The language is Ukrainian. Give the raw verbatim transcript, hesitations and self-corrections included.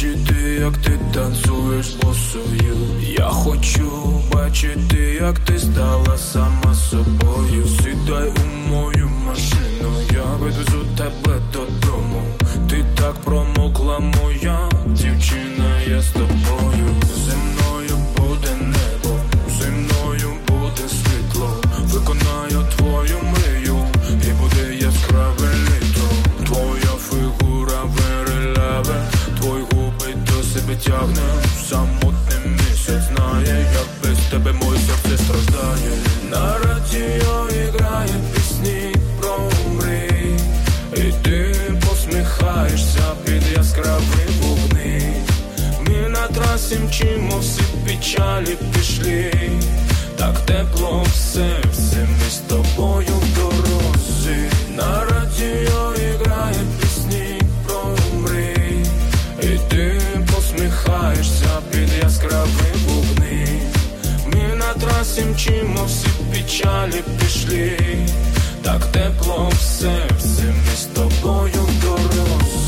бачити, як ти танцюєш босою. Я хочу бачити, як ти стала сама собою. Сідай у мою машину, я відвезу тебе додому. Ти так промокла, моя дівчина, я з тобою. Зі мною буде небо, зі мною буде світло. Виконаю твою мрію, і буде яскраве літо. Твоя фігура переляве, твої губи до себе тягне. Самотний місяць знає, як без тебе моє серце страждає. На радіо грає пісні про мрії, і ти посміхаєшся під яскраві вогни. Ми на трасі мчимо, всі печалі пішли. Так тепло в серці, ми з тобою в дорозі. На радіо грає пісні про мрії, і ти посміхаєшся під яскраві вогни. Ми на трасі мчимо, всі печалі пішли. Так тепло в серці, ми з тобою в дорозі.